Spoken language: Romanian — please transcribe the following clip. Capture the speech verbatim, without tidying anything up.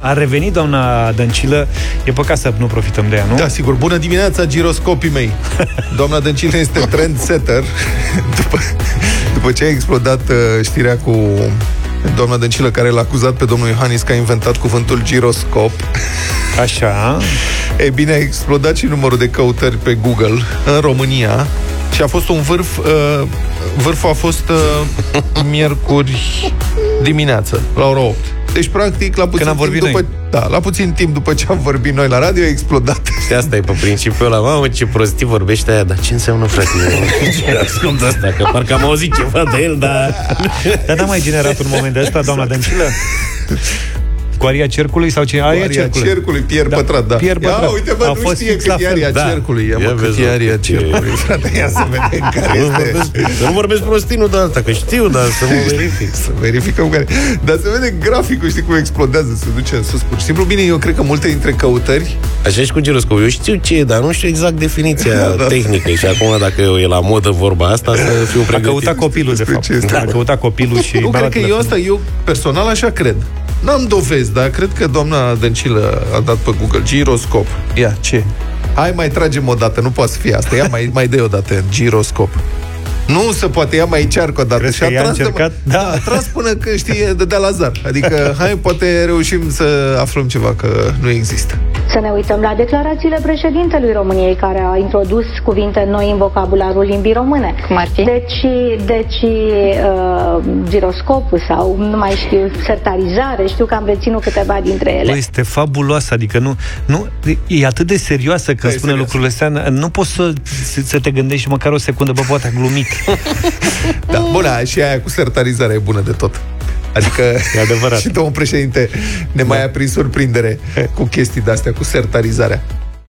a revenit doamna Dăncilă. E păcat să nu profităm de ea, nu? Da, sigur. Bună dimineața, giroscopii mei. Doamna Dăncilă este trendsetter. După, după ce a explodat uh, știrea cu doamna Dăncilă, care l-a acuzat pe domnul Iohannis că a inventat cuvântul giroscop. Așa. E bine, a explodat și numărul de căutări pe Google în România și a fost un vârf. Uh, vârful a fost uh, miercuri dimineață, la ora opt. Deci, practic, la puțin, timp după, da, la puțin timp după ce am vorbit noi la radio, a explodat. Și asta e pe principiul ăla. Mamă, ce prostii vorbește aia. Dar ce înseamnă, frate? Ascult asta, că parcă am auzit ceva de el, dar... Dar n-a mai generat un moment de ăsta, doamna Dăncilă? Cu aria cercului sau ce? Aria, aria cercului. cercului, Pierre da. Pătrat, da. Pierre Pătrat. Ia, uite, bă, a nu fost știe cât e aria da. cercului. Ia, ia mă, cât e aria cercului. Frate, ia să vedem care nu este. Vorbesc, nu vorbesc prostii, nu de alta, că știu, dar să mă verific. Să verificăm care. Dar să vedem graficul, știi cum explodează, se duce în sus. Pur și simplu, bine, eu cred că multe dintre căutări... Așa și cu giroscopul. Eu știu ce e, dar nu știu exact definiția da, tehnică. Și acum, dacă e la modă vorba asta, să fiu pregătit. A căutat copilul, de fapt. A căutat copilul și... Nu, cred că eu asta, eu personal așa cred. N-am dovezi, dar cred că doamna Dăncilă a dat pe Google giroscop. Ia, ce? Hai, mai tragem o dată, nu poate să fie asta. Ia, mai, mai dă o dată, giroscop. Nu se poate, ia mai încearcă o dată. Și a tras, de, da, a tras până că știe, dădea la zar. Adică, hai, poate reușim să aflăm ceva, că nu există. Să ne uităm la declarațiile președintelui României, care a introdus cuvinte noi în vocabularul limbii române. Cum ar fi? Deci, deci uh, giroscopul sau, nu mai știu, sertarizare, știu că am reținut câteva dintre ele. Bă, este fabuloasă, adică nu, nu, e atât de serioasă că da, spune serios. Lucrurile astea, nu poți să, să te gândești măcar o secundă, bă, poate a glumit. Da, bună, și aia cu sertarizarea e bună de tot. Adică e adevărat. Și domnul președinte ne da. mai a prins surprindere cu chestii de-astea, cu sertarizarea.